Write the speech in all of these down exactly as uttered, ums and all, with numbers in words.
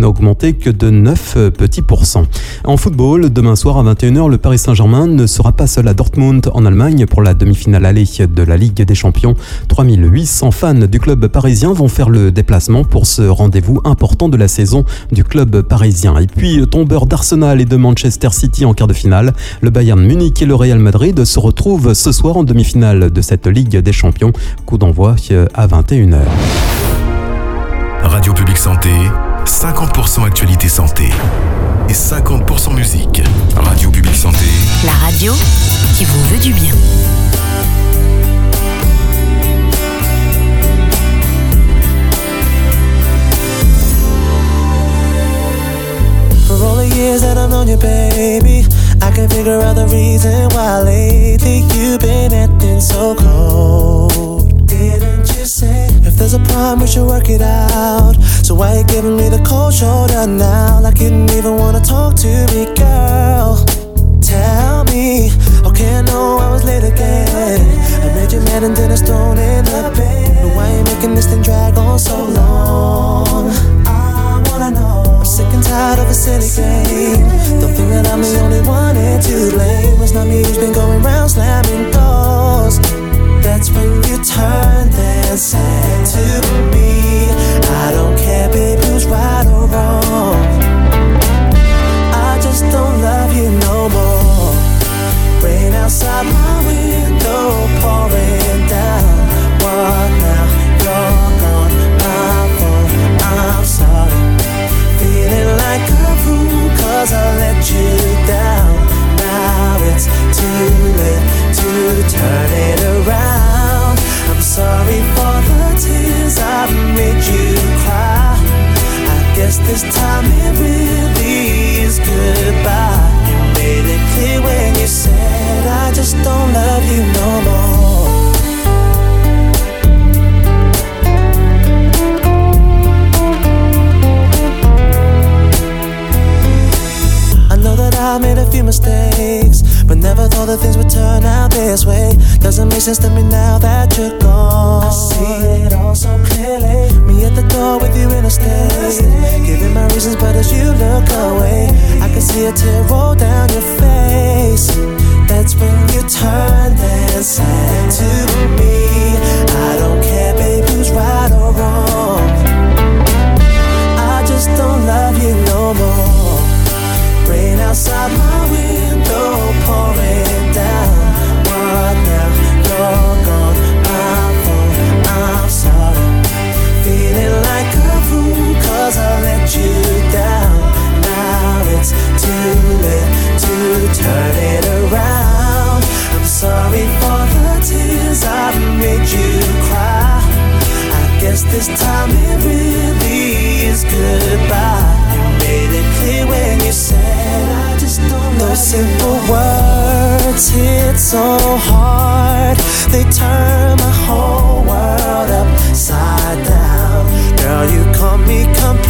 n'a augmenté que de neuf petits pourcents. En football, demain soir à vingt et une heures, le Paris Saint-Germain ne sera pas seul à Dortmund en Allemagne pour la demi-finale aller de la Ligue des Champions. trois mille huit cents fans du club parisien vont faire le déplacement pour ce rendez-vous important de la saison du club parisien. Et puis, tombeur d'Arsenal et de Manchester City en quart de finale, le Bayern Munich et le Real Madrid se retrouvent ce soir en demi-finale de cette Ligue des Champions. Coup d'envoi à vingt et une heures. Radio Publique Santé, cinquante pour cent actualité santé et cinquante pour cent musique. Radio Publique Santé, la radio qui vous veut du bien. For all the years that I've known you, baby, I can figure out the reason why lately you've been acting so cold. Didn't you say, if there's a problem we should work it out? So why you giving me the cold shoulder now? Like you didn't even wanna talk to me, girl. Tell me, okay, I know I was late again. I made you mad and then I thrown in the bed. But why you making this thing drag on so long? I wanna know. I'm sick and tired of a silly game. Don't think that I'm the only one here to blame. It's not me who's been going round slamming doors. That's when you turned and said to me, I don't care, babe, who's right or wrong. I just don't love you no more. Rain outside my window, pouring down. What now? You're gone, my fault, I'm sorry. Feeling like a fool cause I let you down. Now it's too late to turn it around. I'm sorry for the tears I made you cry. I guess this time it really is goodbye. You made it clear when you said I just don't love you no more. I made a few mistakes, but never thought that things would turn out this way. Doesn't make sense to me now that you're gone. I see it all so clearly. Me at the door with you in a state, giving my reasons, but as you look away, I can see a tear roll down your face. That's when you turned and said to me, I don't care, babe, who's right or wrong. I just don't love you no more. Rain outside my window, pouring down. What now? You're gone, my fault, I'm sorry. Feeling like a fool cause I let you down. Now it's too late to turn it around. I'm sorry for the tears I made you cry. I guess this time it really is goodbye. Made it clear when you said I just don't. Those simple words hit so hard, they turn my whole world upside down. Girl, you caught me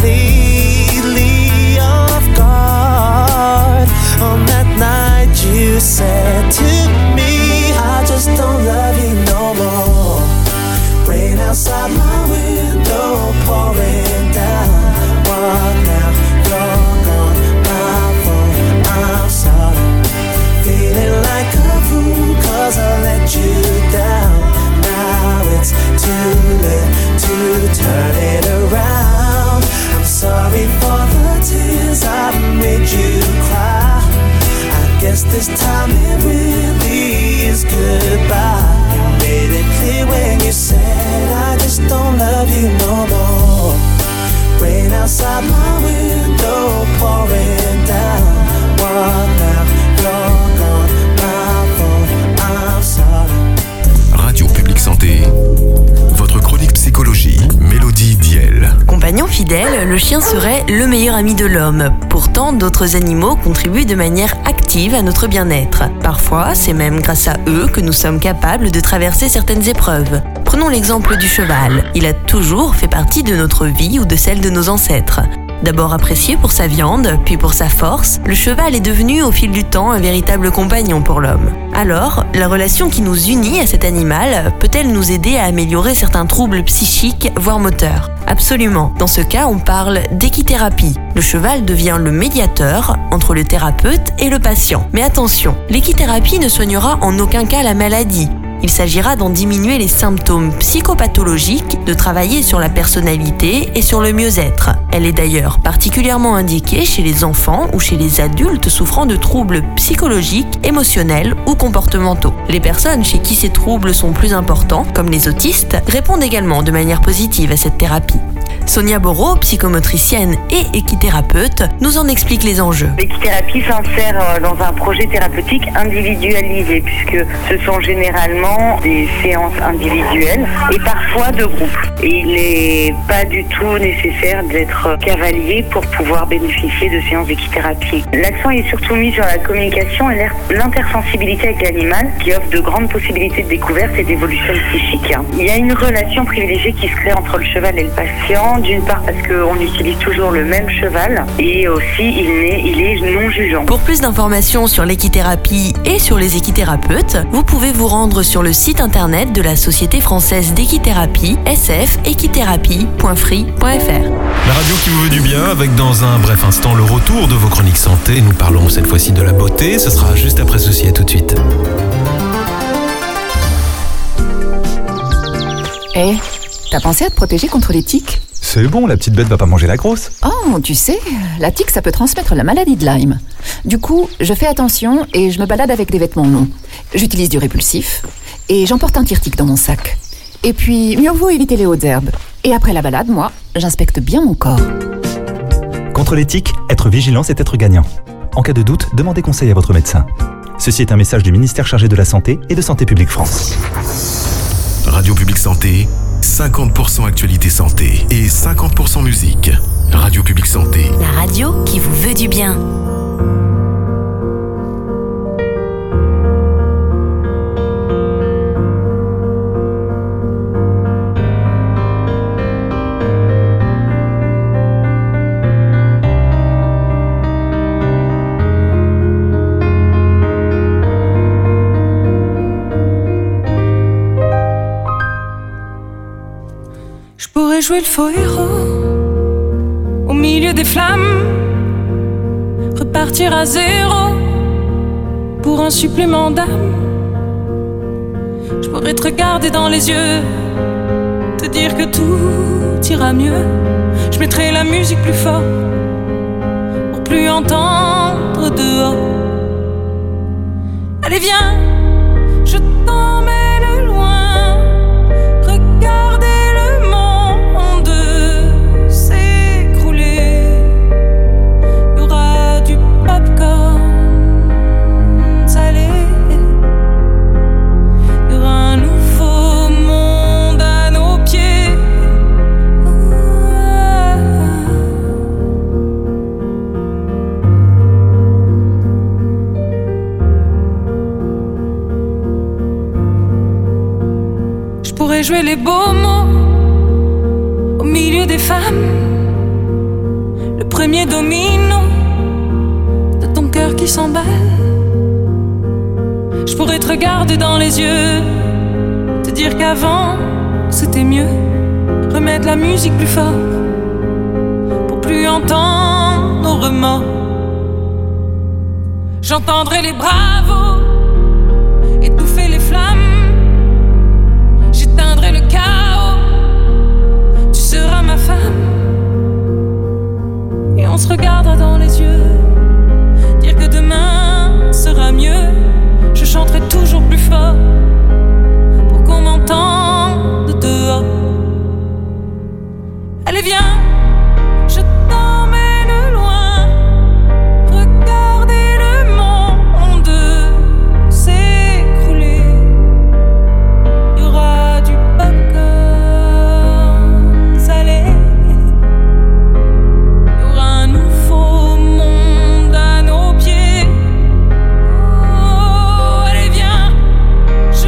completely off guard. On that night you said to me, I just don't love you no more. Rain outside my window, pouring down. What now? You're gone, my fault, I'm sorry. Feeling like a fool cause I let you down. Now it's too late to turn it around. I'm sorry for the tears I made you cry. I guess this time it really is goodbye. You made it clear when you said I just don't love you no more. Rain outside my window, pouring down. What now? You're gone, my fault, I'm sorry. Radio Publique Santé, votre chronique psychologie, Mélodie Diel. Compagnon fidèle, le chien serait le meilleur ami de l'homme. Pourtant, d'autres animaux contribuent de manière active à notre bien-être. Parfois, c'est même grâce à eux que nous sommes capables de traverser certaines épreuves. Prenons l'exemple du cheval. Il a toujours fait partie de notre vie ou de celle de nos ancêtres. D'abord apprécié pour sa viande, puis pour sa force, le cheval est devenu au fil du temps un véritable compagnon pour l'homme. Alors, la relation qui nous unit à cet animal peut-elle nous aider à améliorer certains troubles psychiques, voire moteurs ? Absolument. Dans ce cas, on parle d'équithérapie. Le cheval devient le médiateur entre le thérapeute et le patient. Mais attention, l'équithérapie ne soignera en aucun cas la maladie. Il s'agira d'en diminuer les symptômes psychopathologiques, de travailler sur la personnalité et sur le mieux-être. Elle est d'ailleurs particulièrement indiquée chez les enfants ou chez les adultes souffrant de troubles psychologiques, émotionnels ou comportementaux. Les personnes chez qui ces troubles sont plus importants, comme les autistes, répondent également de manière positive à cette thérapie. Sonia Borot, psychomotricienne et équithérapeute, nous en explique les enjeux. L'équithérapie s'insère dans un projet thérapeutique individualisé puisque ce sont généralement des séances individuelles et parfois de groupe. Et il n'est pas du tout nécessaire d'être cavalier pour pouvoir bénéficier de séances d'équithérapie. L'accent est surtout mis sur la communication et l'intersensibilité avec l'animal qui offre de grandes possibilités de découverte et d'évolution psychique. Il y a une relation privilégiée qui se crée entre le cheval et le patient. D'une part parce qu'on utilise toujours le même cheval et aussi il est, il est non jugeant. Pour plus d'informations sur l'équithérapie et sur les équithérapeutes, vous pouvez vous rendre sur le site internet de la Société française d'équithérapie, s f équithérapie point free point f r. La radio qui vous veut du bien, avec dans un bref instant le retour de vos chroniques santé. Nous parlons cette fois-ci de la beauté, ce sera juste après ceci, à tout de suite. Eh, hey, t'as pensé à te protéger contre les tiques ? C'est bon, la petite bête va pas manger la grosse. Oh, tu sais, la tique, ça peut transmettre la maladie de Lyme. Du coup, je fais attention et je me balade avec des vêtements longs. J'utilise du répulsif et j'emporte un tire-tique dans mon sac. Et puis, mieux vaut éviter les hautes herbes. Et après la balade, moi, j'inspecte bien mon corps. Contre les tiques, être vigilant, c'est être gagnant. En cas de doute, demandez conseil à votre médecin. Ceci est un message du ministère chargé de la Santé et de Santé publique France. Radio Publique Santé, cinquante pour cent actualité santé et cinquante pour cent musique. Radio Publique Santé. La radio qui vous veut du bien. Jouer le faux héros au milieu des flammes, repartir à zéro pour un supplément d'âme. Je pourrais te regarder dans les yeux, te dire que tout ira mieux. Je mettrai la musique plus fort pour plus entendre dehors. Allez viens, je t'emmène loin. Jouer les beaux mots au milieu des femmes, le premier domino de ton cœur qui s'emballe. Je pourrais te regarder dans les yeux, te dire qu'avant c'était mieux, remettre la musique plus fort pour plus entendre nos remords. J'entendrai les bravos étouffer les flammes. J'éteindrai le chaos, tu seras ma femme. Et on se regardera dans les yeux, dire que demain sera mieux. Je chanterai toujours plus fort pour qu'on m'entende dehors. Allez viens, je t'emmène loin. Regardez le monde s'écrouler. Il y aura du popcorn salé. Il y aura un nouveau monde à nos pieds. Oh, allez viens,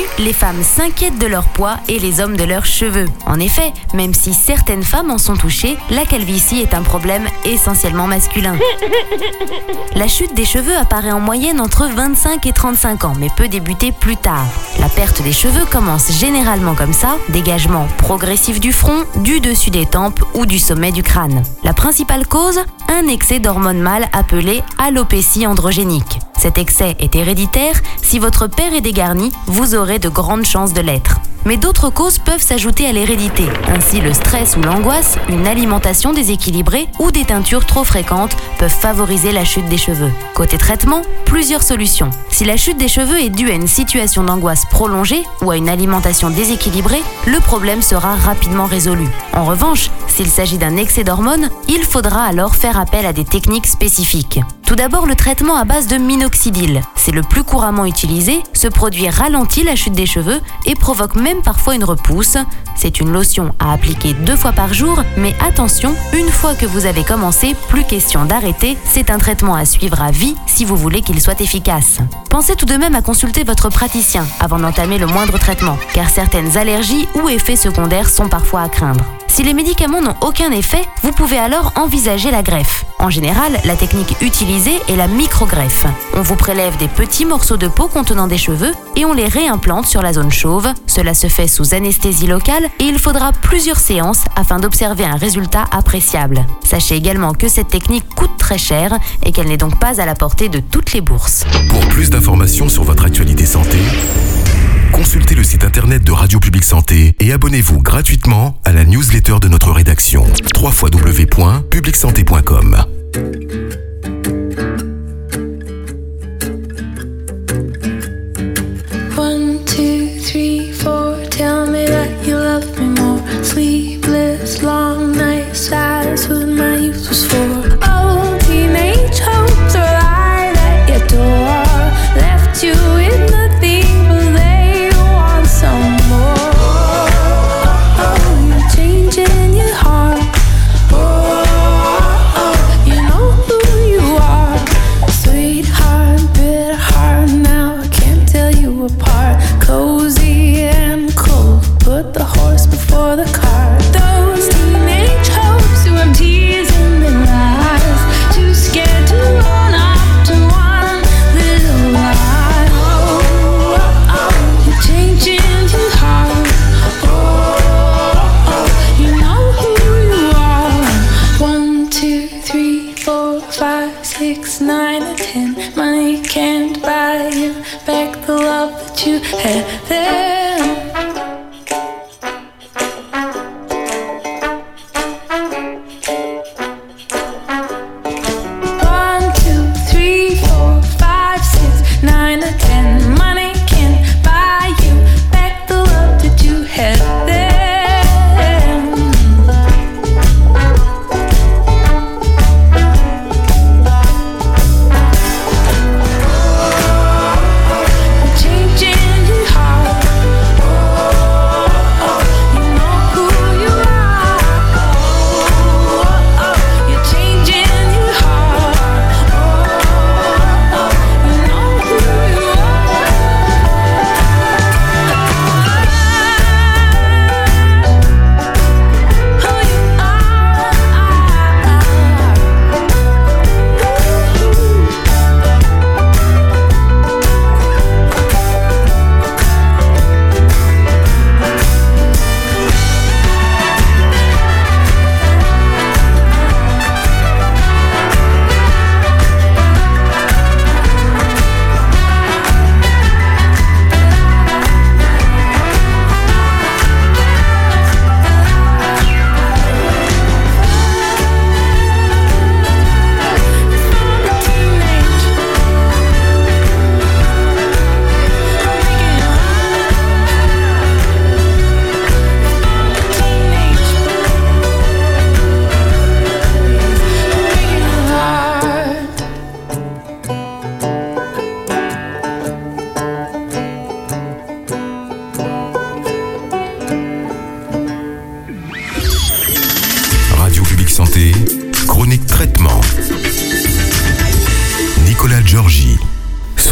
les femmes s'inquiètent de leur poids et les hommes de leurs cheveux. En effet, même si certaines femmes en sont touchées, la calvitie est un problème essentiellement masculin. La chute des cheveux apparaît en moyenne entre vingt-cinq et trente-cinq ans, mais peut débuter plus tard. La perte des cheveux commence généralement comme ça, dégagement progressif du front, du dessus des tempes ou du sommet du crâne. La principale cause, un excès d'hormones mâles appelé alopécie androgénique. Cet excès est héréditaire, si votre père est dégarni, vous aurez de grandes chances de l'être. Mais d'autres causes peuvent s'ajouter à l'hérédité, ainsi le stress ou l'angoisse, une alimentation déséquilibrée ou des teintures trop fréquentes peuvent favoriser la chute des cheveux. Côté traitement, plusieurs solutions. Si la chute des cheveux est due à une situation d'angoisse prolongée ou à une alimentation déséquilibrée, le problème sera rapidement résolu. En revanche, s'il s'agit d'un excès d'hormones, il faudra alors faire appel à des techniques spécifiques. Tout d'abord, le traitement à base de minoxidil. C'est le plus couramment utilisé, ce produit ralentit la chute des cheveux et provoque même parfois une repousse. C'est une lotion à appliquer deux fois par jour, mais attention, une fois que vous avez commencé, plus question d'arrêter, c'est un traitement à suivre à vie si vous voulez qu'il soit efficace. Pensez tout de même à consulter votre praticien avant d'entamer le moindre traitement, car certaines allergies ou effets secondaires sont parfois à craindre. Si les médicaments n'ont aucun effet, vous pouvez alors envisager la greffe. En général, la technique utilisée est la microgreffe. On vous prélève des petits morceaux de peau contenant des cheveux et on les réimplante sur la zone chauve. Cela se fait sous anesthésie locale et il faudra plusieurs séances afin d'observer un résultat appréciable. Sachez également que cette technique coûte très cher et qu'elle n'est donc pas à la portée de toutes les bourses. Pour plus d'informations sur votre actualité santé, consultez le site internet de Radio Publique Santé et abonnez-vous gratuitement à la newsletter de notre rédaction w w w point public santé point com. One, two, three, four. Tell me that you love me more. Sleepless, long nights. That's what my youth was for. Oh, teenage hopes are right at your door. Left you with nothing but they want some more. Oh, oh, you're changing your heart. Oh, oh, you know who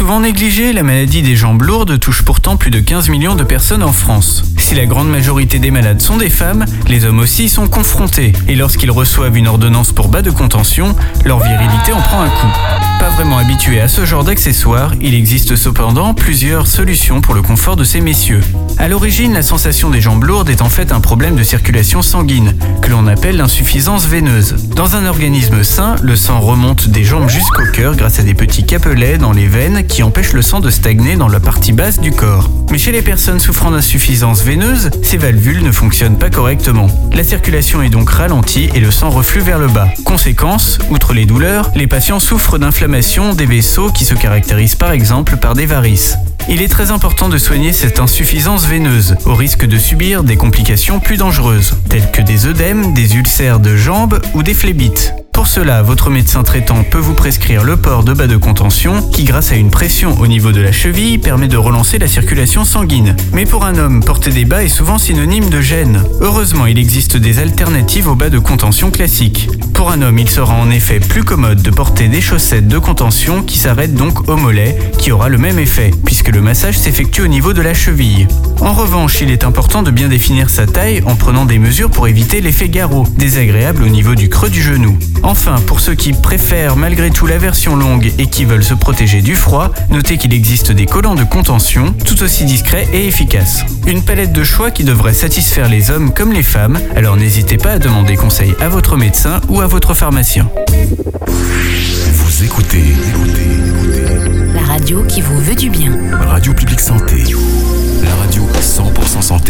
souvent négligée, la maladie des jambes lourdes touche pourtant plus de quinze millions de personnes en France. Si la grande majorité des malades sont des femmes, les hommes aussi y sont confrontés. Et lorsqu'ils reçoivent une ordonnance pour bas de contention, leur virilité en prend un coup. Pas vraiment habitué à ce genre d'accessoires, il existe cependant plusieurs solutions pour le confort de ces messieurs. À l'origine, la sensation des jambes lourdes est en fait un problème de circulation sanguine, que l'on appelle l'insuffisance veineuse. Dans un organisme sain, le sang remonte des jambes jusqu'au cœur grâce à des petits capelets dans les veines qui empêchent le sang de stagner dans la partie basse du corps. Mais chez les personnes souffrant d'insuffisance veineuse, ces valvules ne fonctionnent pas correctement. La circulation est donc ralentie et le sang reflue vers le bas. Conséquence, outre les douleurs, les patients souffrent d'inflammation des vaisseaux qui se caractérisent par exemple par des varices. Il est très important de soigner cette insuffisance veineuse, au risque de subir des complications plus dangereuses, telles que des œdèmes, des ulcères de jambes ou des phlébites. Pour cela, votre médecin traitant peut vous prescrire le port de bas de contention qui, grâce à une pression au niveau de la cheville, permet de relancer la circulation sanguine. Mais pour un homme, porter des bas est souvent synonyme de gêne. Heureusement, il existe des alternatives aux bas de contention classiques. Pour un homme, il sera en effet plus commode de porter des chaussettes de contention qui s'arrêtent donc au mollet, qui aura le même effet, puisque le massage s'effectue au niveau de la cheville. En revanche, il est important de bien définir sa taille en prenant des mesures pour éviter l'effet garrot, désagréable au niveau du creux du genou. Enfin, pour ceux qui préfèrent malgré tout la version longue et qui veulent se protéger du froid, notez qu'il existe des collants de contention tout aussi discrets et efficaces. Une palette de choix qui devrait satisfaire les hommes comme les femmes, alors n'hésitez pas à demander conseil à votre médecin ou à votre pharmacien. Vous écoutez, écoutez, écoutez. La radio qui vous veut du bien. Radio Publique Santé. La radio cent pour cent santé.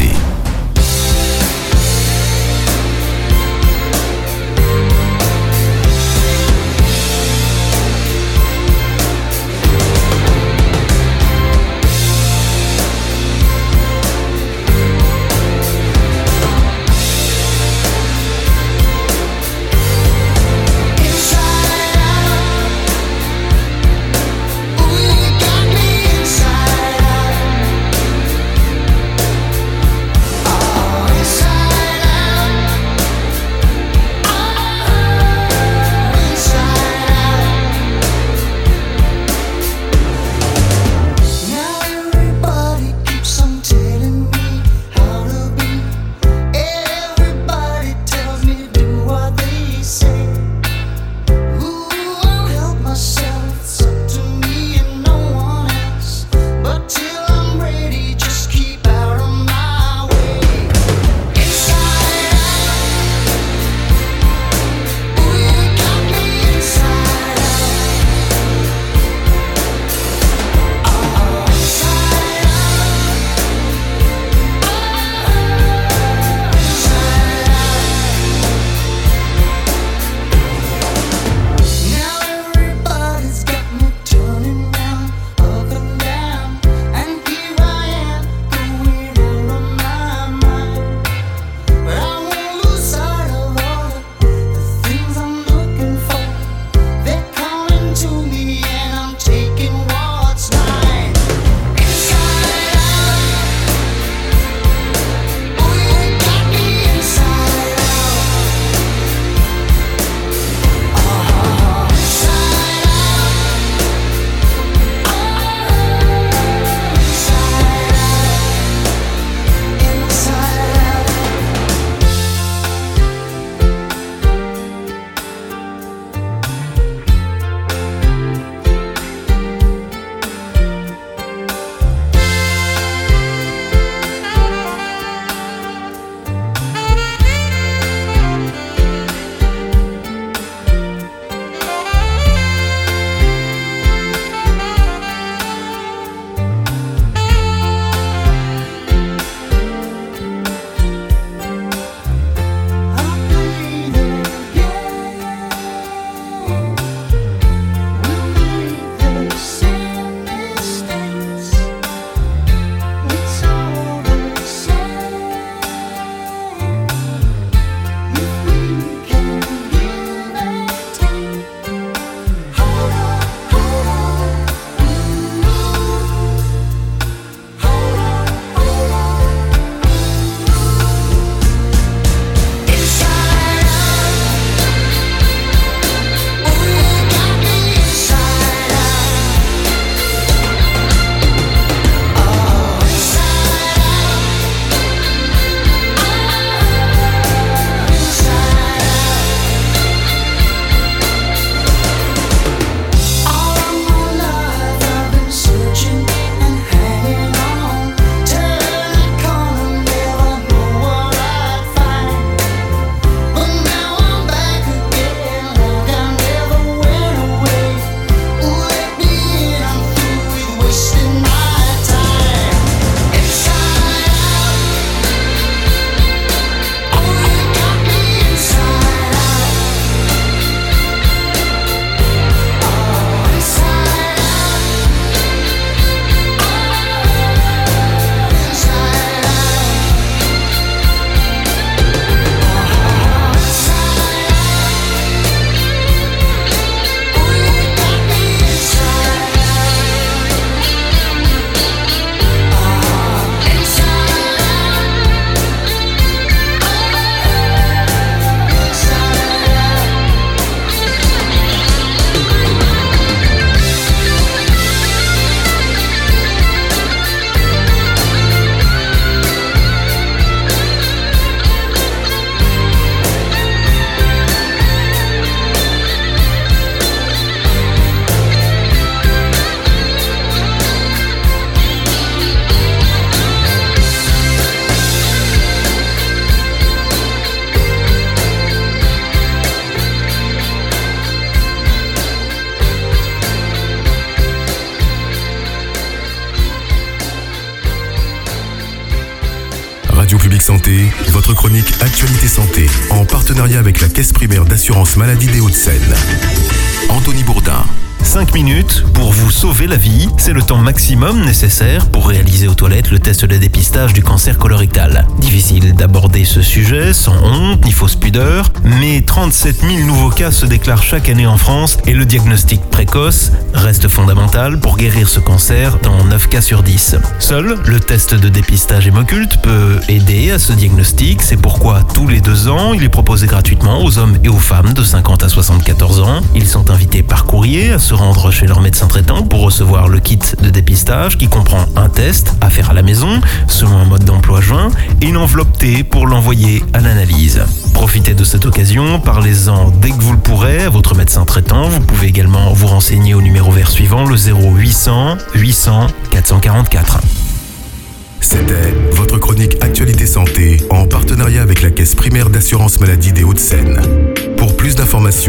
Radio Publique Santé, votre chronique Actualité Santé, en partenariat avec la Caisse primaire d'assurance maladie des Hauts-de-Seine. Anthony Bourdin. cinq minutes pour vous sauver la vie, c'est le temps maximum nécessaire pour réaliser aux toilettes le test de dépistage du cancer colorectal. Difficile d'aborder ce sujet sans honte ni fausse pudeur, mais trente-sept mille nouveaux cas se déclarent chaque année en France et le diagnostic précoce reste fondamental pour guérir ce cancer dans neuf cas sur dix. Seul le test de dépistage hémoculte peut aider à ce diagnostic, c'est pourquoi tous les deux ans il est proposé gratuitement aux hommes et aux femmes de cinquante à soixante-quatorze ans. Ils sont invités par courrier à se rendre chez leur médecin traitant pour recevoir le kit de dépistage qui comprend un test à faire à la maison selon un mode d'emploi joint et une enveloppe T pour l'envoyer à l'analyse. Profitez de cette occasion, parlez-en dès que vous le pourrez à votre médecin traitant. Vous pouvez également vous renseigner au numéro vert suivant, le zéro huit cents huit cents quatre cent quarante-quatre. C'était votre chronique Actualité Santé en partenariat avec la Caisse primaire d'assurance maladie des Hauts-de-Seine. Pour plus d'informations,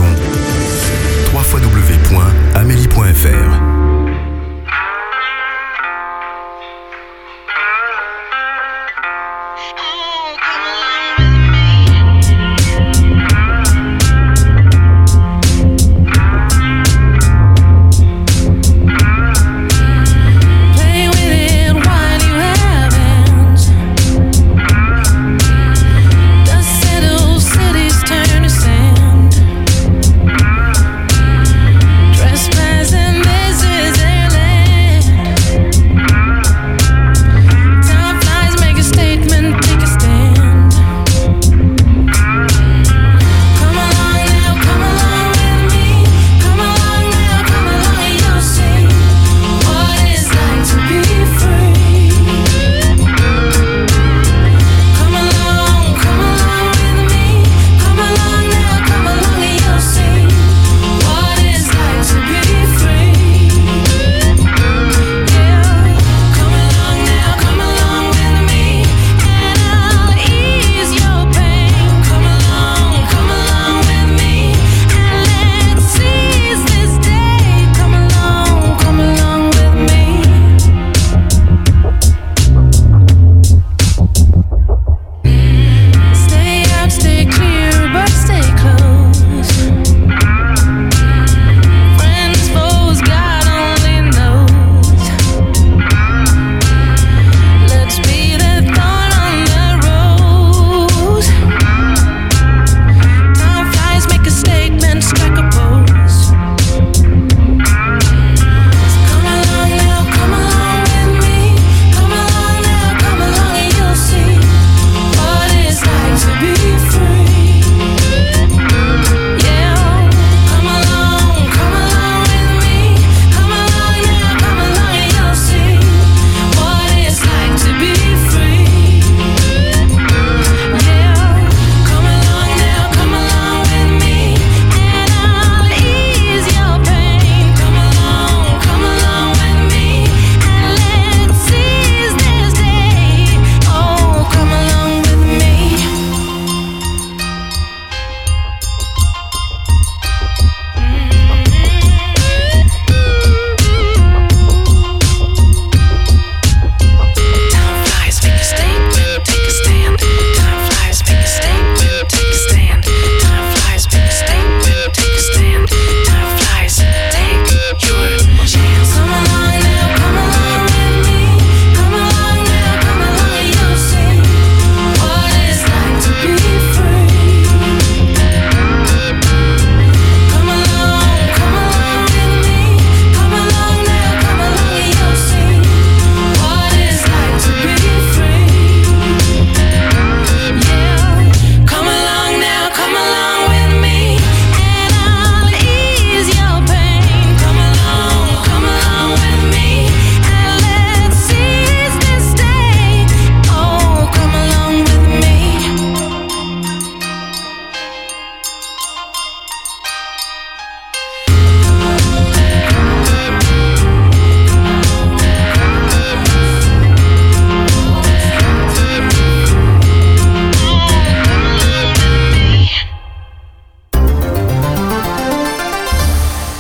w w w point amélie point f r.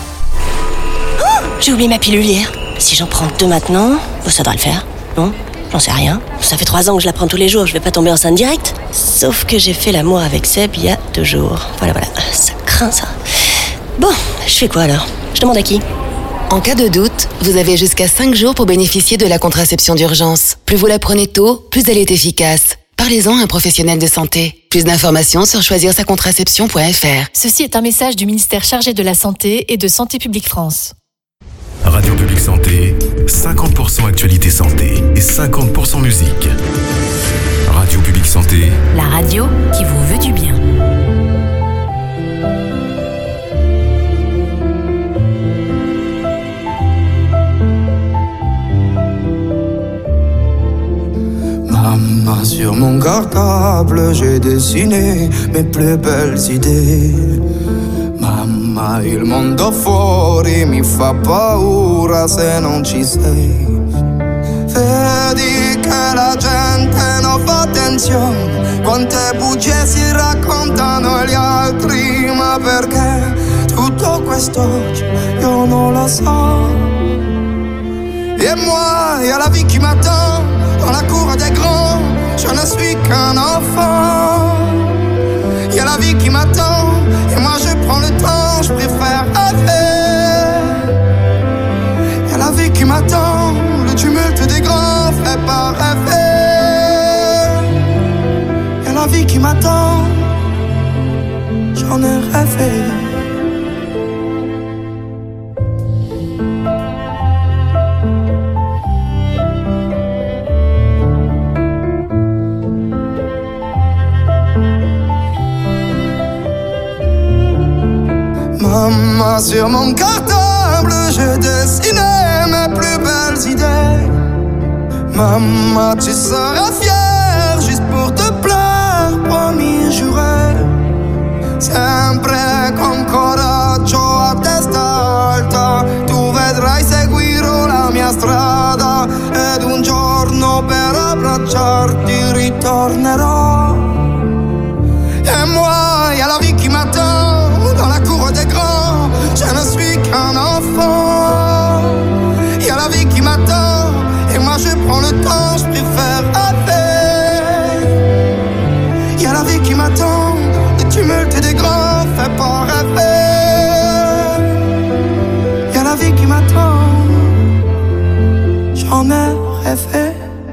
J'ai oublié ma pilule hier. Si j'en prends deux maintenant, ça devrait le faire. Non ? J'en sais rien. Ça fait trois ans que je la prends tous les jours, je vais pas tomber enceinte direct. Sauf que j'ai fait l'amour avec Seb il y a deux jours. Voilà, voilà. Ça craint, ça. Bon, je fais quoi alors? Je demande à qui? En cas de doute, vous avez jusqu'à cinq jours pour bénéficier de la contraception d'urgence. Plus vous la prenez tôt, plus elle est efficace. Parlez-en à un professionnel de santé. Plus d'informations sur choisir sa contraception point f r. Ceci est un message du ministère chargé de la Santé et de Santé publique France. Radio Publique Santé, cinquante pour cent actualité santé et cinquante pour cent musique. Radio Publique Santé, la radio qui vous veut du bien. Maman, sur mon cartable, j'ai dessiné mes plus belles idées. Mamma, il mondo fuori mi fa paura se non ci sei. Vedi che la gente non fa attenzione, quante bugie si raccontano gli altri, ma perché tutto questo oggi io non lo so. Et moi, y'a la vie qui m'attend dans la cour des grands, je ne suis qu'un enfant. Y'a la vie qui m'attend et moi je prends le temps, je préfère rêver. Y'a la vie qui m'attend, le tumulte des grands fait pas rêver. Y'a la vie qui m'attend, j'en ai rêvé. Maman, sur mon cartable, j'ai dessiné mes plus belles idées. Maman, tu seras fière juste pour te plaire, promis, juré. Sempre con coraggio a testa alta, tu vedrai seguirò la mia strada ed un giorno per abbracciarti ritornerò. Et moi, y'a la vie qui m'attend dans la cour des grands, je ne suis qu'un enfant. Y'a la vie qui m'attend et moi je prends le temps, je préfère rêver. Y'a la vie qui m'attend, le tumulte des grands fait pas rêver. Y'a la vie qui m'attend, j'en ai rêvé.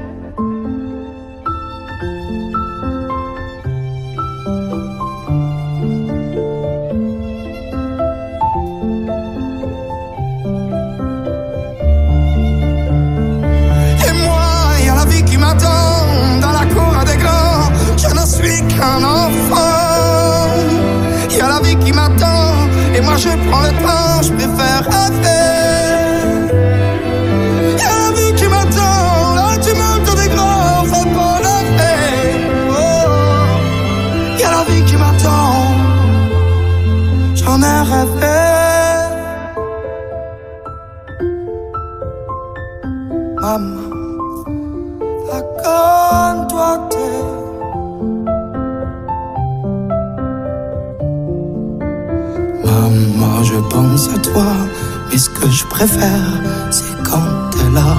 Dans la cour des grands, je ne suis qu'un enfant. Y'a la vie qui m'attend et moi je prends le temps, je préfère rêver. Y'a la vie qui m'attend, là tu montes des grands, fais pas rêver. Oh. Y'a la vie qui m'attend, j'en ai rêvé. Maman, accanto a te. Maman, je pense à toi, mais ce que je préfère, c'est quand t'es là.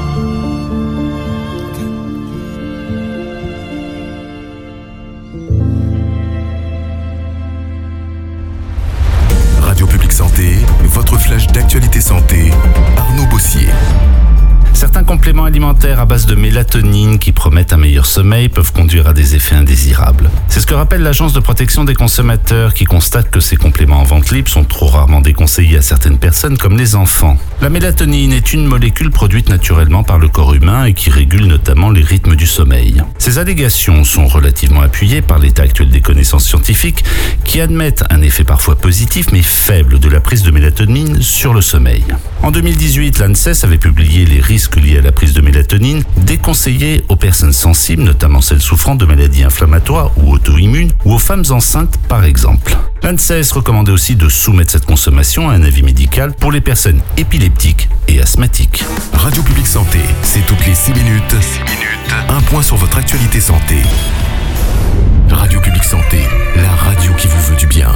Radio Publique Santé, votre flash d'actualité santé, Arnaud Bossier. Certains compléments alimentaires à base de mélatonine qui promettent un meilleur sommeil peuvent conduire à des effets indésirables. C'est ce que rappelle l'Agence de protection des consommateurs qui constate que ces compléments en vente libre sont trop rarement déconseillés à certaines personnes comme les enfants. La mélatonine est une molécule produite naturellement par le corps humain et qui régule notamment les rythmes du sommeil. Ces allégations sont relativement appuyées par l'état actuel des connaissances scientifiques qui admettent un effet parfois positif mais faible de la prise de mélatonine sur le sommeil. En deux mille dix-huit, l'ANSES avait publié les risques liés à la prise de mélatonine déconseillés aux personnes sensibles, notamment celles souffrant de maladies inflammatoires ou auto-immunes, ou aux femmes enceintes par exemple. L'ANSES recommandait aussi de soumettre cette consommation à un avis médical pour les personnes épileptiques et asthmatiques. Radio Publique Santé, c'est toutes les six minutes. six minutes. Un point sur votre actualité santé. Radio Publique Santé, la radio qui vous veut du bien.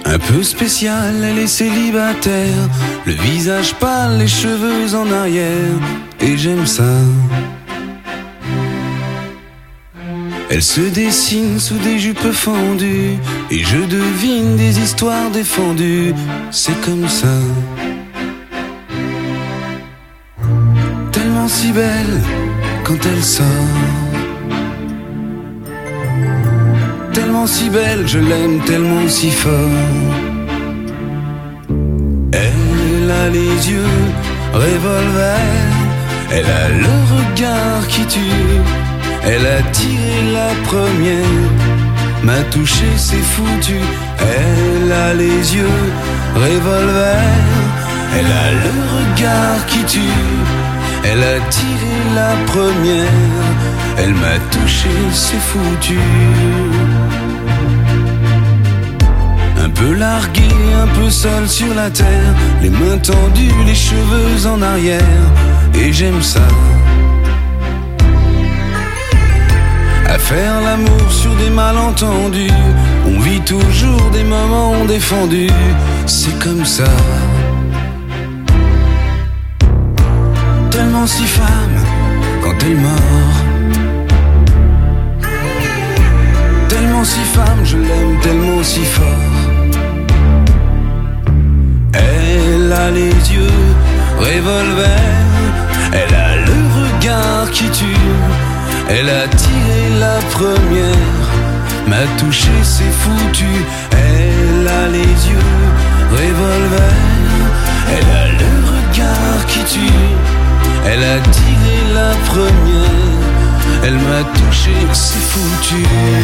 Un peu spéciale, elle est célibataire, le visage pâle, les cheveux en arrière, et j'aime ça. Elle se dessine sous des jupes fendues, et je devine des histoires défendues, c'est comme ça. Tellement si belle quand elle sort, tellement si belle, je l'aime tellement si fort. Elle a les yeux revolver, elle a le regard qui tue, elle a tiré la première, m'a touché, c'est foutu. Elle a les yeux revolver, elle a le regard qui tue, elle a tiré la première, elle m'a touché, c'est foutu. Un peu largué, un peu seul sur la terre, les mains tendues, les cheveux en arrière, et j'aime ça. À faire l'amour sur des malentendus, on vit toujours des moments défendus, c'est comme ça. Tellement si femme quand elle mord, tellement si femme, je l'aime tellement si fort. Elle a les yeux revolver, elle a le regard qui tue, elle a tiré la première, m'a touché, c'est foutu. Elle a les yeux revolver, elle a le regard qui tue, elle a tiré la première, elle m'a touché, c'est foutu.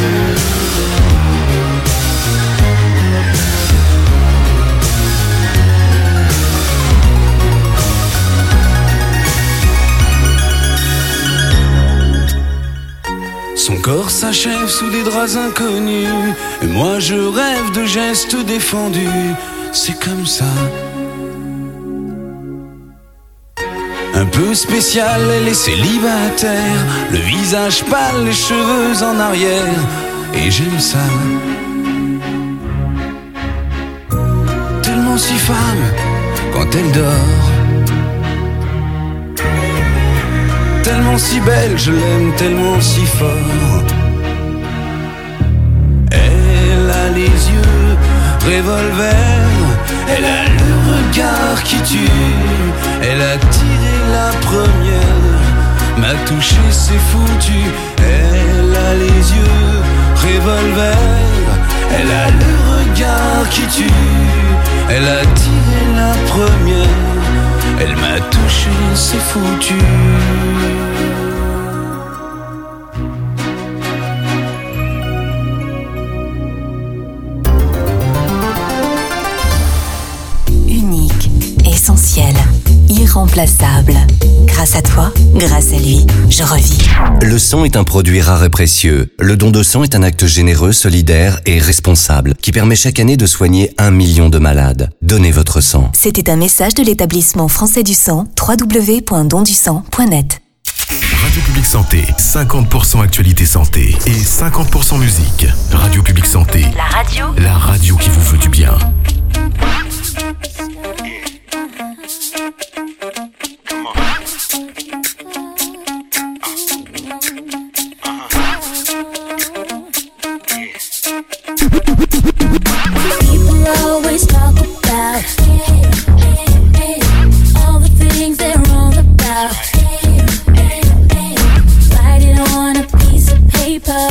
Son corps s'achève sous des draps inconnus, et moi je rêve de gestes défendus, c'est comme ça. Un peu spécial, elle est célibataire, le visage pâle, les cheveux en arrière, et j'aime ça. Tellement si femme quand elle dort, tellement si belle, je l'aime tellement si fort. Elle a les yeux revolver, elle a le regard qui tue, elle a tiré la première, m'a touché, c'est foutu. Elle a les yeux revolver, elle a le regard qui tue, elle a tiré la première, elle m'a touché, c'est foutu. Unique, essentiel, irremplaçable. Grâce à toi, grâce à lui, je revis. Le sang est un produit rare et précieux. Le don de sang est un acte généreux, solidaire et responsable qui permet chaque année de soigner un million de malades. Donnez votre sang. C'était un message de l'établissement français du sang, w w w point don du sang point net. Radio Publique Santé, cinquante pour cent actualité santé et cinquante pour cent musique. Radio Publique Santé. La radio. La radio qui vous veut du bien. People always talk about all the things they're wrong about. Write it on a piece of paper.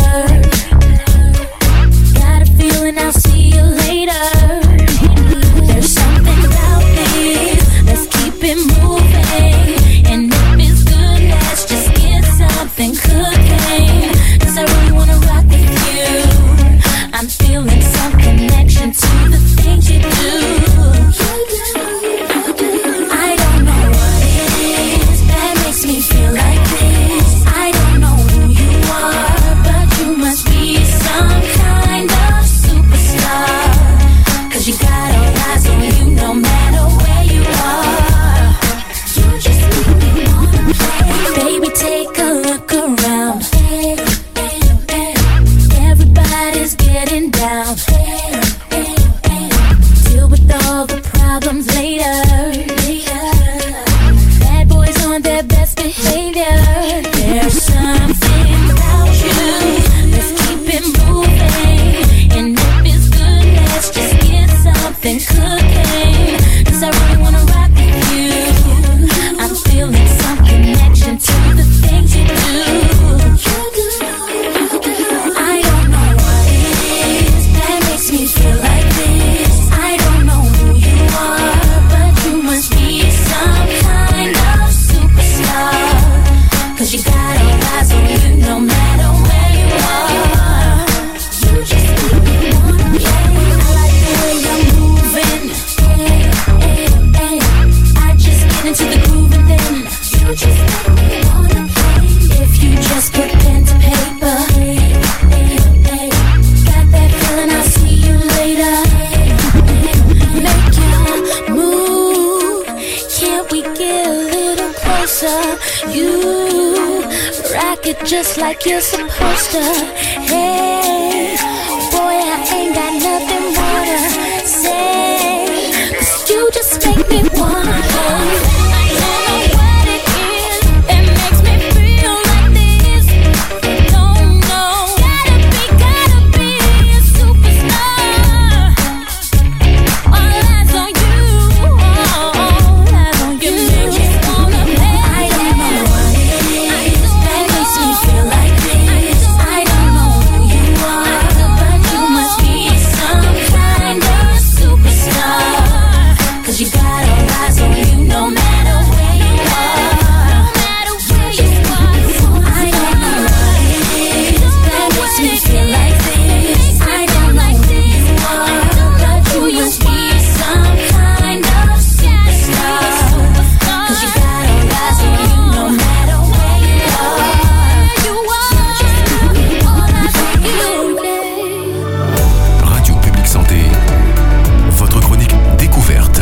Got a feeling I'll see you later. There's something about this, let's keep it moving. And if it's good, let's just get something cooking. Cause I really wanna rock with you. I'm feeling some connection to the things you do. I don't know what it is that makes me feel like this. I don't know who you are, but you must be some kind of superstar. Cause you got all eyes on you no matter where you are. You just make me wanna play. Baby, take a look around. Everybody's getting down. problems later. Bad boys on their best behavior. There's something about you. Let's keep it moving. And if it's good, let's just get something cooking. Cause I really wanna rock with you. I'm feeling some connection to the things you do. I don't know what it is that makes me feel like this. I don't know who you are, but you must be some kind of superstar. Cause you got all eyes on you no matter where you are. You just make me wanna play. I like the way you're moving. Hey, hey, hey. I just get into the groove and then you just make me wanna play. If you just put pen to paper. Hey, hey, hey. Got that feeling, I'll see you later. Make your move. Can't we get a little closer? You rock it just like you're supposed to. Hey, boy, I ain't got nothing more to say. Cause you just make me wanna play. I don't know what it is that makes me feel like this. Don't know. Gotta be, gotta be a superstar. All eyes on you. All eyes on you. You just wanna play. I don't know what it is that makes me feel like this. I don't know who you are, but you must be some kind of superstar. Cause you got all eyes on you no matter where you are. No matter where you are. I don't know what it is that makes me feel like this. I don't know who you are, but you must be some kind of superstar. Cause you got all eyes on you no matter where you are. You are all eyes on you. Radio Publique Santé, votre chronique découverte.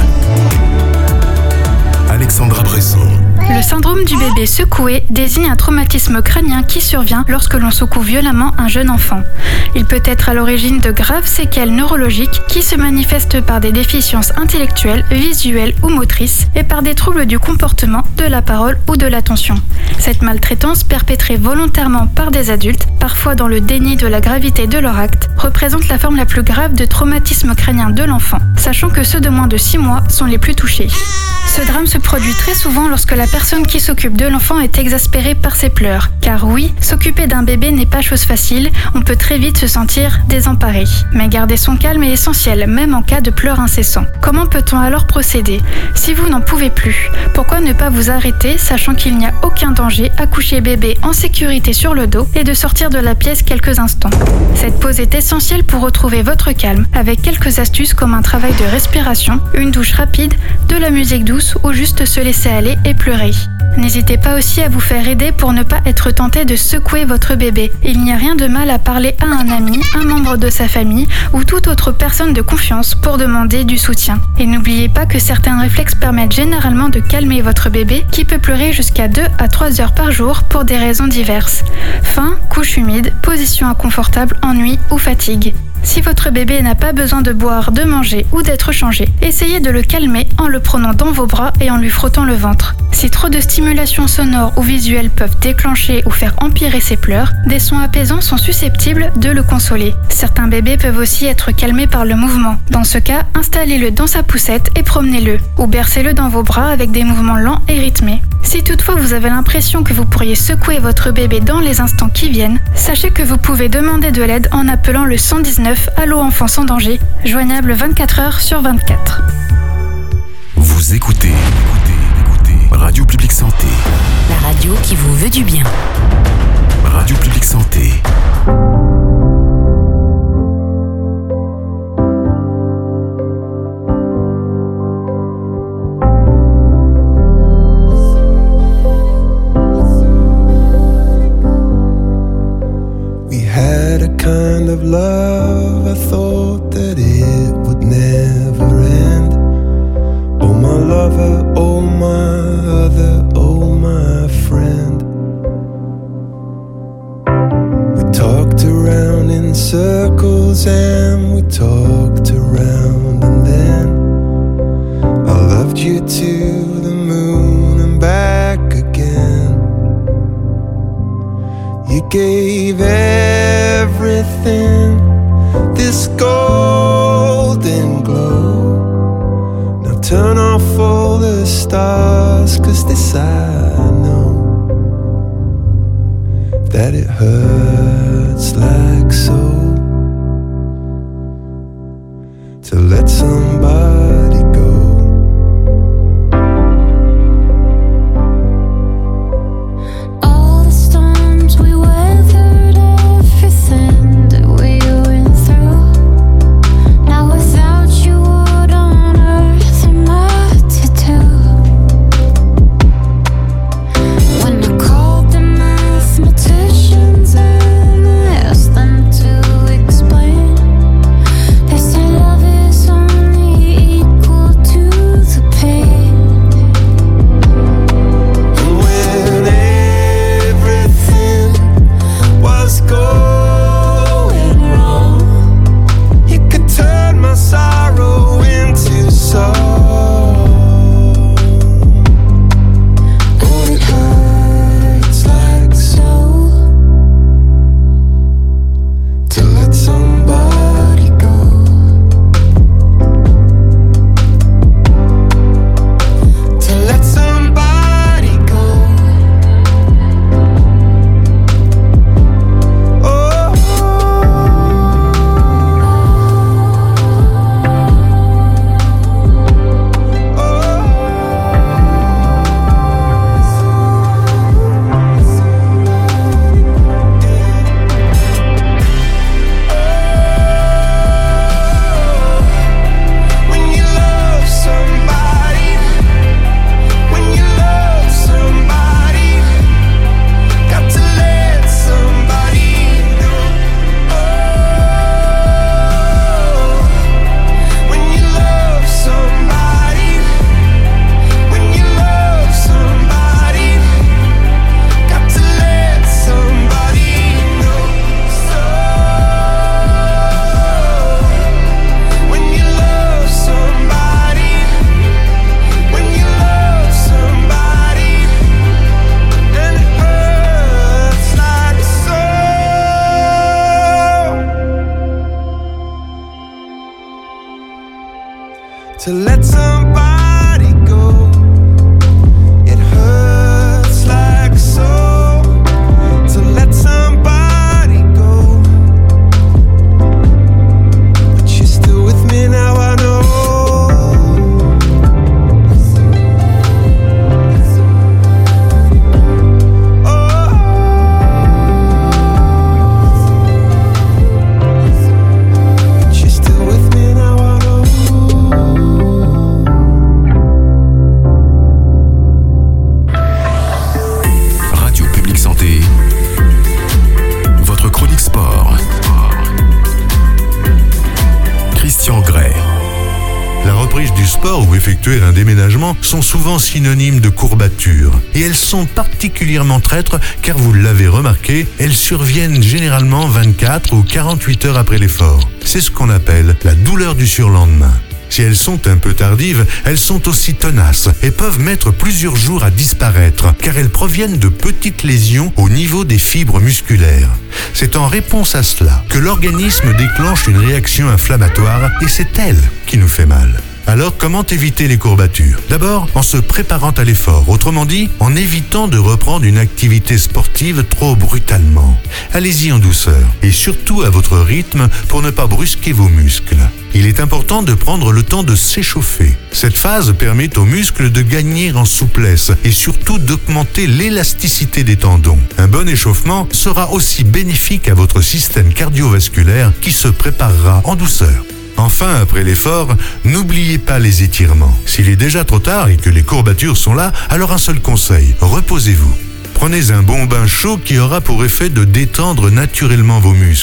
Alexandra Bresson. Le syndrome du bébé secoué désigne un traumatisme crânien qui survient lorsque l'on secoue violemment un jeune enfant. Il peut être à l'origine de graves séquelles neurologiques qui se manifestent par des déficiences intellectuelles, visuelles ou motrices et par des troubles du comportement, de la parole ou de l'attention. Cette maltraitance, perpétrée volontairement par des adultes, parfois dans le déni de la gravité de leur acte, représente la forme la plus grave de traumatisme crânien de l'enfant, sachant que ceux de moins de six mois sont les plus touchés. Ce drame se produit très souvent lorsque la personne qui s'occupe de l'enfant est exaspérée par ses pleurs. Car oui, s'occuper d'un bébé n'est pas chose facile, on peut très vite se sentir désemparé. Mais garder son calme est essentiel, même en cas de pleurs incessants. Comment peut-on alors procéder? Si vous n'en pouvez plus, pourquoi ne pas vous arrêter, sachant qu'il n'y a aucun danger à coucher bébé en sécurité sur le dos et de sortir de la pièce quelques instants? Cette pause est essentielle pour retrouver votre calme, avec quelques astuces comme un travail de respiration, une douche rapide, de la musique douce ou juste se laisser aller et pleurer. N'hésitez pas aussi à vous faire aider pour ne pas être tenté de secouer votre bébé. Il n'y a rien de mal à parler à un ami, un membre de sa famille ou toute autre personne de confiance pour demander du soutien. Et n'oubliez pas que certains réflexes permettent généralement de calmer votre bébé qui peut pleurer jusqu'à deux à trois heures par jour pour des raisons diverses. Faim, couche humide, position inconfortable, ennui ou fatigue. Si votre bébé n'a pas besoin de boire, de manger ou d'être changé, essayez de le calmer en le prenant dans vos bras et en lui frottant le ventre. Si trop de stimulations sonores ou visuelles peuvent déclencher ou faire empirer ses pleurs, des sons apaisants sont susceptibles de le consoler. Certains bébés peuvent aussi être calmés par le mouvement. Dans ce cas, installez-le dans sa poussette et promenez-le, ou bercez-le dans vos bras avec des mouvements lents et rythmés. Si toutefois vous avez l'impression que vous pourriez secouer votre bébé dans les instants qui viennent, sachez que vous pouvez demander de l'aide en appelant le cent dix-neuf Allo Enfants sans danger, joignable vingt-quatre heures sur vingt-quatre. Vous écoutez, écoutez, écoutez Radio Publique Santé. La radio qui vous veut du bien. Radio Publique Santé. Had a kind of love, I thought that it would never end. Oh my lover, oh my other, oh my friend. We talked around in circles and we talked around, and then moved you to the moon and back again. You gave everything this golden glow. Now turn off all the stars, 'cause this I know, that it hurts like so to let somebody go. All the storms we weathered, everything that we went through. Now without you, what on earth am I to do? When I called the mathematicians and I asked them to explain, they said love is only equal to the pain. And when everything was going wrong, you could turn my sorrow into song. And it hurts like so to let somebody go. To let somebody go. Oh, when you love somebody, when you love somebody, got to let somebody know. Oh, when you love somebody, when you love somebody, got to let somebody know. So when you love somebody, when you love somebody, and it hurts like so to let somebody go. It hurts like so to let somebody go. But you're still with me now, I know. But you're still with me now, I know. Radio Publique Santé, votre chronique sport. Christian Gray. La reprise du sport ou effectuer un déménagement sont souvent synonymes de courbatures. Et elles sont particulièrement traîtres car vous l'avez remarqué, elles surviennent généralement vingt-quatre ou quarante-huit heures après l'effort. C'est ce qu'on appelle la douleur du surlendemain. Si elles sont un peu tardives, elles sont aussi tenaces et peuvent mettre plusieurs jours à disparaître car elles proviennent de petites lésions au niveau des fibres musculaires. C'est en réponse à cela que l'organisme déclenche une réaction inflammatoire et c'est elle qui nous fait mal. Alors, comment éviter les courbatures? D'abord, en se préparant à l'effort, autrement dit, en évitant de reprendre une activité sportive trop brutalement. Allez-y en douceur et surtout à votre rythme pour ne pas brusquer vos muscles. Il est important de prendre le temps de s'échauffer. Cette phase permet aux muscles de gagner en souplesse et surtout d'augmenter l'élasticité des tendons. Un bon échauffement sera aussi bénéfique à votre système cardiovasculaire qui se préparera en douceur. Enfin, après l'effort, n'oubliez pas les étirements. S'il est déjà trop tard et que les courbatures sont là, alors un seul conseil, reposez-vous. Prenez un bon bain chaud qui aura pour effet de détendre naturellement vos muscles.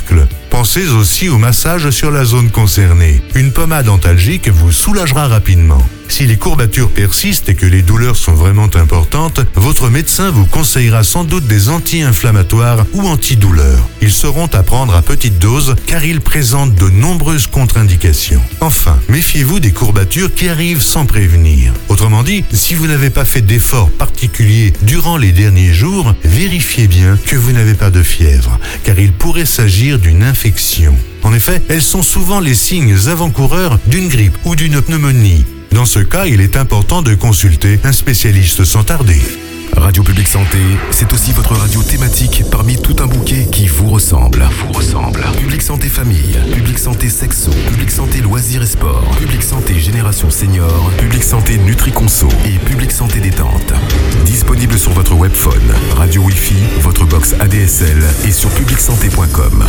Pensez aussi au massage sur la zone concernée. Une pommade antalgique vous soulagera rapidement. Si les courbatures persistent et que les douleurs sont vraiment importantes, votre médecin vous conseillera sans doute des anti-inflammatoires ou antidouleurs. Ils seront à prendre à petite dose car ils présentent de nombreuses contre-indications. Enfin, méfiez-vous des courbatures qui arrivent sans prévenir. Autrement dit, si vous n'avez pas fait d'efforts particuliers durant les derniers jours, vérifiez bien que vous n'avez pas de fièvre, car il pourrait s'agir d'une infection. En effet, elles sont souvent les signes avant-coureurs d'une grippe ou d'une pneumonie. Dans ce cas, il est important de consulter un spécialiste sans tarder. Radio Publique Santé, c'est aussi votre radio thématique parmi tout un bouquet qui vous ressemble. Vous ressemble. Publique Santé Famille, Publique Santé Sexo, Publique Santé Loisirs et Sport, Publique Santé Génération Senior, Publique Santé Nutri-Conso et Publique Santé Détente. Disponible sur votre webphone, radio Wi-Fi, votre box A D S L et sur public santé point com.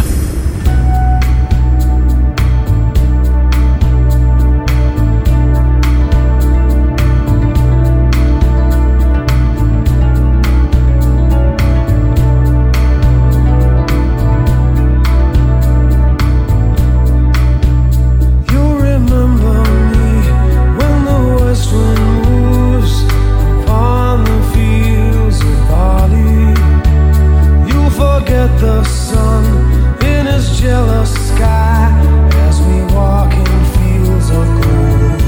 The sun in his jealous sky as we walk in fields of gold.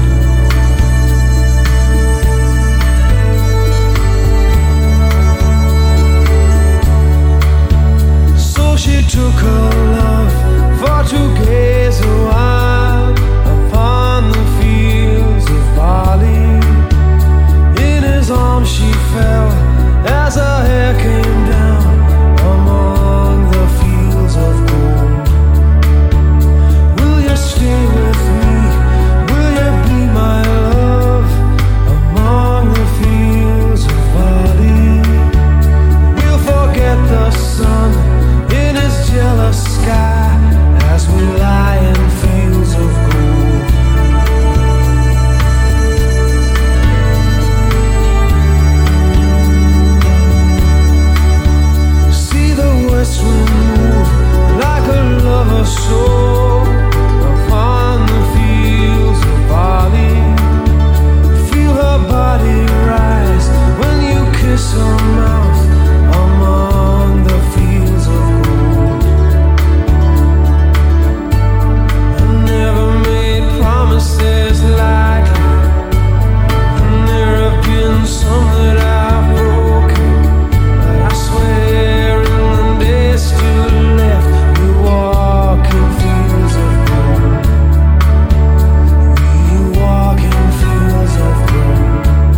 So she took her love for to gaze a while upon the fields of barley. In his arms she fell as her hair came down among the fields of gold. Will you stay with me? Will you be my love among the fields of barley? We'll forget the sun in his jealous sky as we lie in fields of gold. West wind move like a lover's soul upon the fields of barley. Feel her body rise when you kiss her mouth among the fields of gold. I never made promises like you, and there have been some that I've broken, but I swear still left, we walk in fields of gold. We walk in fields of gold.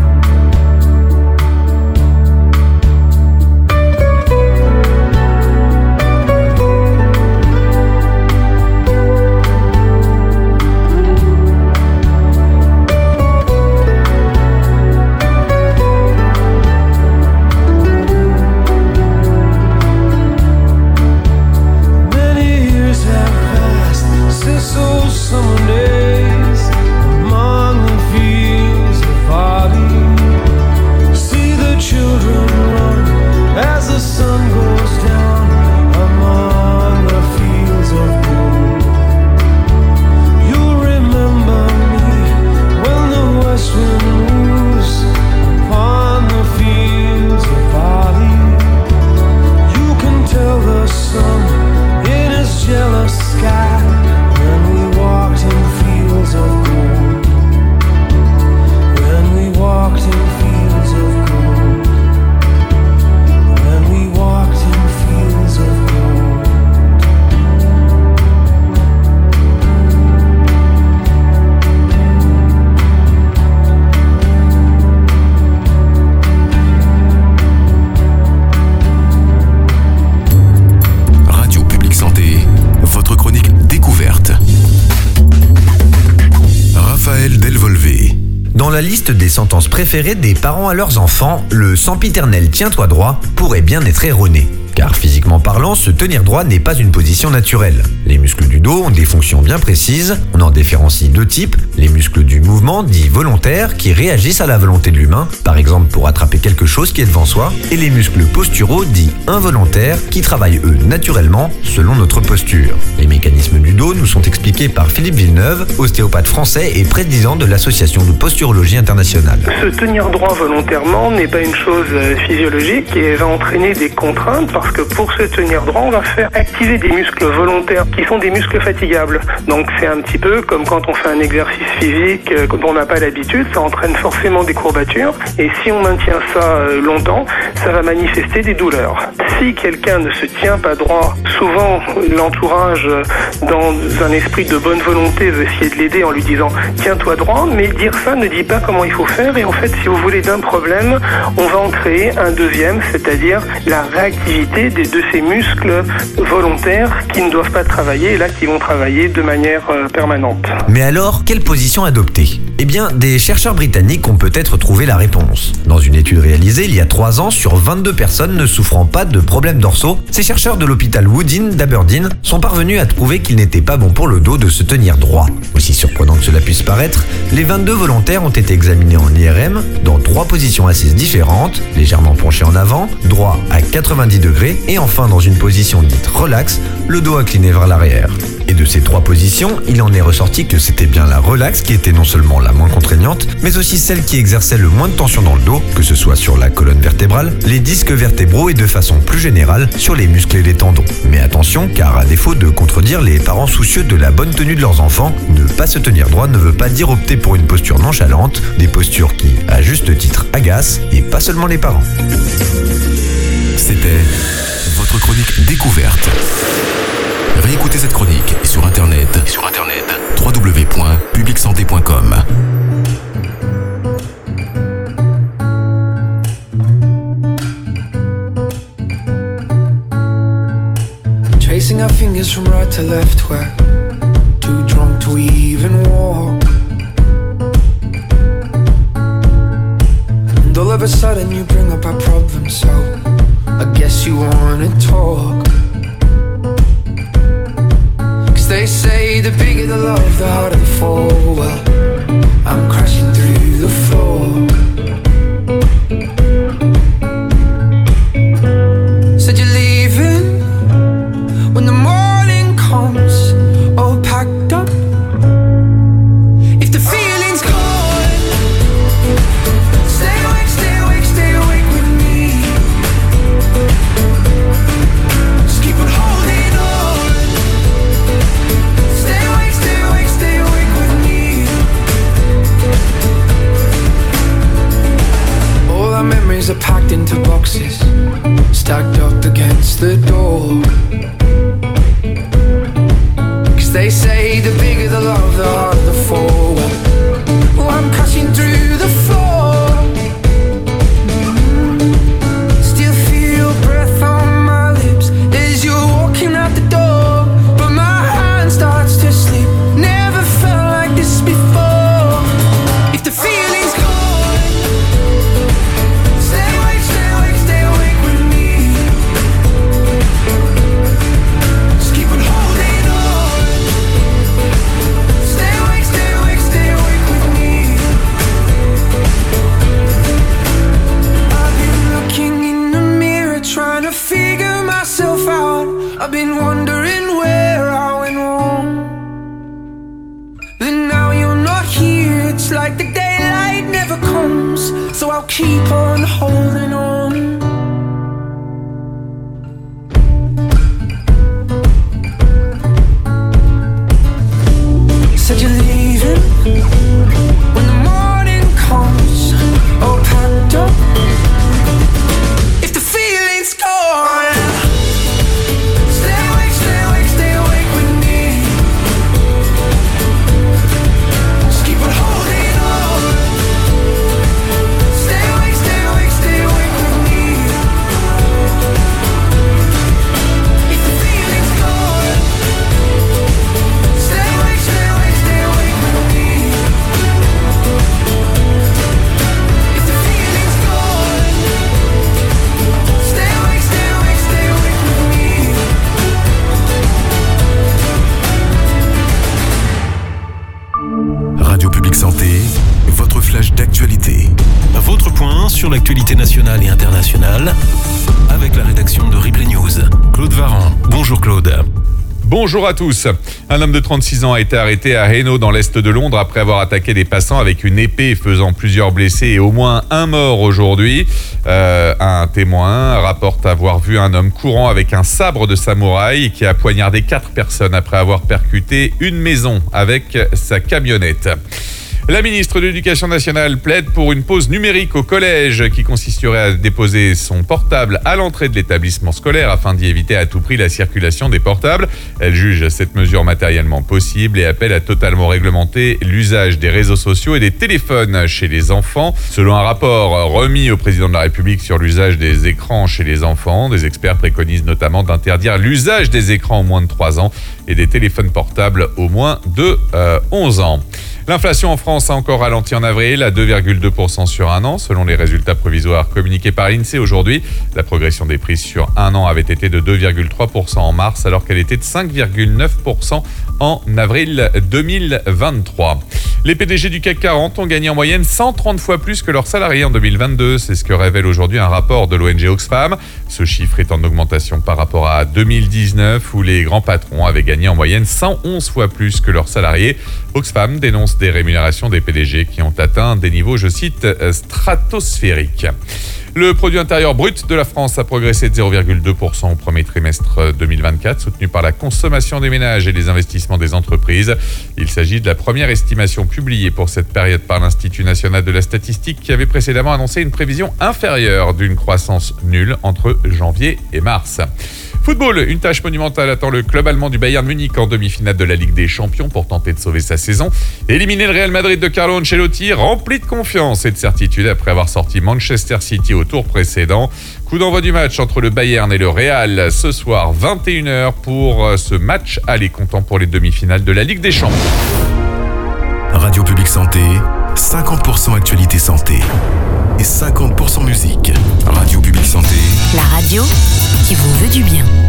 Summer days among the fields of barley. See the children run as the sun goes down among the fields of gold. You'll remember me when the west wind moves upon the fields of barley. You can tell the sun in his jealous sky when we walked in fields of gold. When we walked in fields of gold. When we walked in fields of gold. Radio Publique Santé, votre chronique découverte. Raphaël Delvolvé. Dans la liste des sentences préférées des parents à leurs enfants, le sempiternel tiens-toi droit pourrait bien être erroné. car physiquement parlant, se tenir droit n'est pas une position naturelle. Les muscles du dos ont des fonctions bien précises, on en différencie deux types, les muscles du mouvement dits volontaires qui réagissent à la volonté de l'humain, par exemple pour attraper quelque chose qui est devant soi, et les muscles posturaux dits involontaires qui travaillent eux naturellement selon notre posture. Les mécanismes du dos nous sont expliqués par Philippe Villeneuve, ostéopathe français et président de l'association de posturologie internationale. Se tenir droit volontairement n'est pas une chose physiologique et va entraîner des contraintes parce que pour se tenir droit, on va faire activer des muscles volontaires qui sont des muscles fatigables. Donc c'est un petit peu comme quand on fait un exercice physique dont on n'a pas l'habitude, ça entraîne forcément des courbatures et si on maintient ça longtemps, ça va manifester des douleurs. Si quelqu'un ne se tient pas droit, souvent l'entourage dans un esprit de bonne volonté veut essayer de l'aider en lui disant tiens-toi droit, mais dire ça ne dit pas comment il faut faire et en fait si vous voulez d'un problème, on va en créer un deuxième, c'est-à-dire la réactivité des, de ces muscles volontaires qui ne doivent pas travailler et là qui vont travailler de manière euh, permanente. Mais alors, quelle position adopter ? Eh bien, des chercheurs britanniques ont peut-être trouvé la réponse. Dans une étude réalisée il y a trois ans sur vingt-deux personnes ne souffrant pas de problèmes dorsaux, ces chercheurs de l'hôpital Woodin d'Aberdeen sont parvenus à trouver qu'il n'était pas bon pour le dos de se tenir droit. Aussi surprenant que cela puisse paraître, les vingt-deux volontaires ont été examinés en I R M dans trois positions assises différentes, légèrement penchés en avant, droit à quatre-vingt-dix degrés et enfin dans une position dite relax, le dos incliné vers l'arrière. Et de ces trois positions, il en est ressorti que c'était bien la relax qui était non seulement la moins contraignante, mais aussi celle qui exerçait le moins de tension dans le dos, que ce soit sur la colonne vertébrale, les disques vertébraux et de façon plus générale sur les muscles et les tendons. Mais attention, car à défaut de contredire les parents soucieux de la bonne tenue de leurs enfants, ne pas se tenir droit ne veut pas dire opter pour une posture nonchalante, des postures qui, à juste titre, agacent, et pas seulement les parents. C'était votre chronique découverte. Réécoutez cette chronique sur internet, sur internet w w w point public santé point com. Tracing our fingers from right to left, we're too drunk to even walk. And all of a sudden you bring up our problem, so I guess you wanna talk. They say the bigger the love, the harder the fall. Well, I'm crashing through the floor. Said you're leaving when the morning comes, all packed up. If the feeling's gone, stay awake, stay awake, stay awake with me. Just keep on holding on. Stay awake, stay awake, stay awake with me. All our memories are packed into boxes, stacked up against the door. Cause they say the bigger the love, the harder the fall. Well, I'm crashing through the floor. Still feel your breath on my lips as you're walking out the door. But my hand starts to slip. Never felt like this before. If the feeling's gone, stay awake, stay awake, stay awake with me. Just keep on holding on. Stay awake, stay awake, stay awake with me. I've been looking in the mirror, trying to figure myself out. I've been wondering where I went wrong. But now you're not here, it's like the daylight never comes. So I'll keep on holding on. Said you're leaving when the morning comes, all packed up. If the feeling's gone, stay awake, stay awake, stay awake with me. Just keep on holding on. Stay awake, stay awake, stay awake with sur l'actualité nationale et internationale avec la rédaction de Replay News. Claude Varan. Bonjour Claude. Bonjour à tous. Un homme de trente-six ans a été arrêté à Hainaut dans l'est de Londres après avoir attaqué des passants avec une épée faisant plusieurs blessés et au moins un mort aujourd'hui. Euh, un témoin rapporte avoir vu un homme courant avec un sabre de samouraï qui a poignardé quatre personnes après avoir percuté une maison avec sa camionnette. La ministre de l'Éducation nationale plaide pour une pause numérique au collège qui consisterait à déposer son portable à l'entrée de l'établissement scolaire afin d'y éviter à tout prix la circulation des portables. Elle juge cette mesure matériellement possible et appelle à totalement réglementer l'usage des réseaux sociaux et des téléphones chez les enfants. Selon un rapport remis au président de la République sur l'usage des écrans chez les enfants, des experts préconisent notamment d'interdire l'usage des écrans aux moins de trois ans et des téléphones portables aux moins de euh, onze ans. L'inflation en France a encore ralenti en avril à deux virgule deux pour cent sur un an, selon les résultats provisoires communiqués par l'INSEE aujourd'hui. La progression des prix sur un an avait été de deux virgule trois pour cent en mars, alors qu'elle était de cinq virgule neuf pour cent en avril deux mille vingt-trois. Les P D G du C A C quarante ont gagné en moyenne cent trente fois plus que leurs salariés en deux mille vingt-deux. C'est ce que révèle aujourd'hui un rapport de l'O N G Oxfam. Ce chiffre est en augmentation par rapport à deux mille dix-neuf, où les grands patrons avaient gagné en moyenne cent onze fois plus que leurs salariés. Oxfam dénonce des rémunérations des P D G qui ont atteint des niveaux, je cite, stratosphériques. Le produit intérieur brut de la France a progressé de zéro virgule deux pour cent au premier trimestre deux mille vingt-quatre, soutenu par la consommation des ménages et les investissements des entreprises. Il s'agit de la première estimation publiée pour cette période par l'Institut national de la statistique qui avait précédemment annoncé une prévision inférieure d'une croissance nulle entre janvier et mars. Football, une tâche monumentale attend le club allemand du Bayern Munich en demi-finale de la Ligue des Champions pour tenter de sauver sa saison. Éliminer le Real Madrid de Carlo Ancelotti, rempli de confiance et de certitude après avoir sorti Manchester City au tour précédent. Coup d'envoi du match entre le Bayern et le Real ce soir vingt et une heures pour ce match aller comptant pour les demi-finales de la Ligue des Champions. Radio Publique Santé, cinquante pour cent actualité santé et cinquante pour cent musique. Radio Publique Santé. La radio qui vous veut du bien.